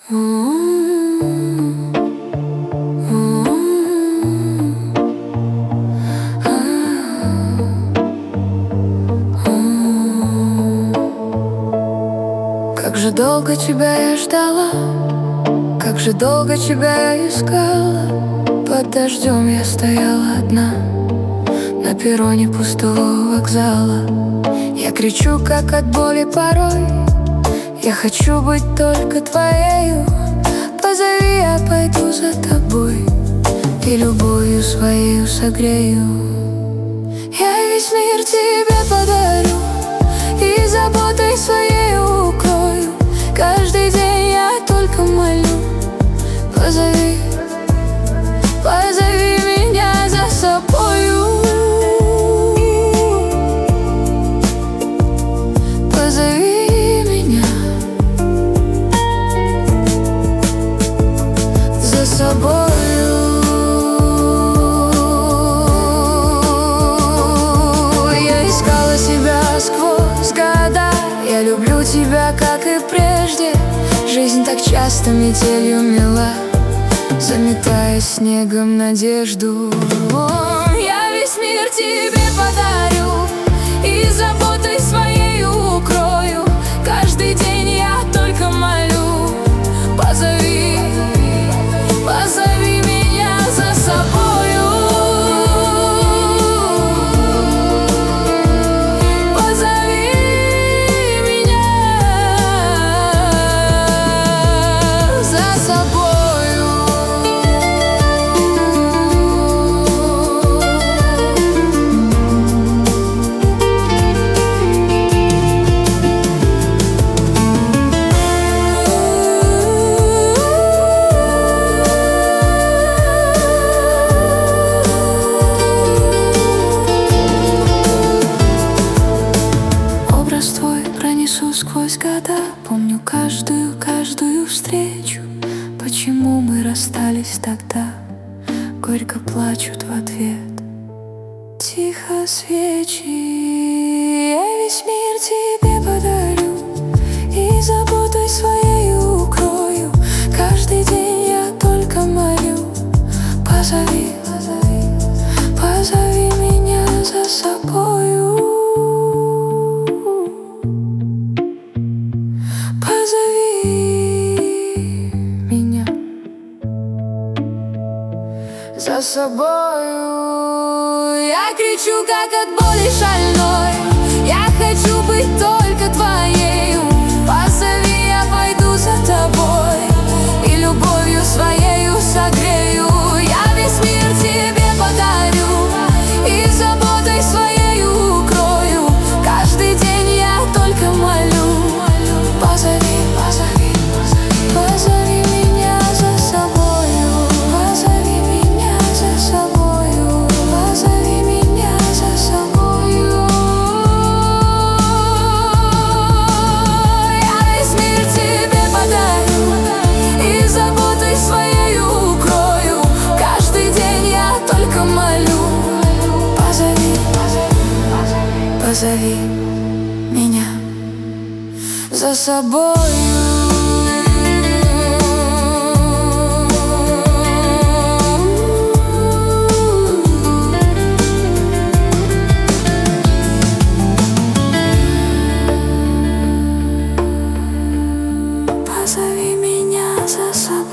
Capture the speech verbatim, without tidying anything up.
Как же долго тебя я ждала, как же долго тебя я искала. Под дождем я стояла одна на перроне пустого вокзала. Я кричу, как от боли порой, я хочу быть только твоею. Позови, я пойду за тобой и любовью своею согрею. Я весь мир тебе подарю и заботой своею укрою. Каждый день я только молю: позови, позови меня за собою. Позови меня за собою. Я искала себя сквозь года, я люблю тебя, как и прежде. Жизнь так часто метелью мела, заметая снегом надежду. О, я весь мир тебе подарю и заботой своей укрою. Каждый день я только молю: позови, позови меня за собою. Позови меня за собою. Образ твой пронесу сквозь года, помню каждую, каждую встречу. Почему мы расстались тогда? Горько плачут в ответ тихо свечи. Я весь мир тебе подарю и заботой своей укрою. Каждый день я только молю: позови, позови меня за собою. Позови меня за собою. Я кричу, как от боли шальной, я хочу быть только твоею. Позови, я пойду за тобой и любовью своею согрею. Я весь мир тебе подарю и заботой своею укрою. Каждый день я только молю: позови, позови, позови меня за собою. Позови меня за собою. Позови меня за собою. Я весь мир тебе подарю и заботой своею укрою. Каждый день я только молю: позови, позови меня за собою. Позови меня за собой.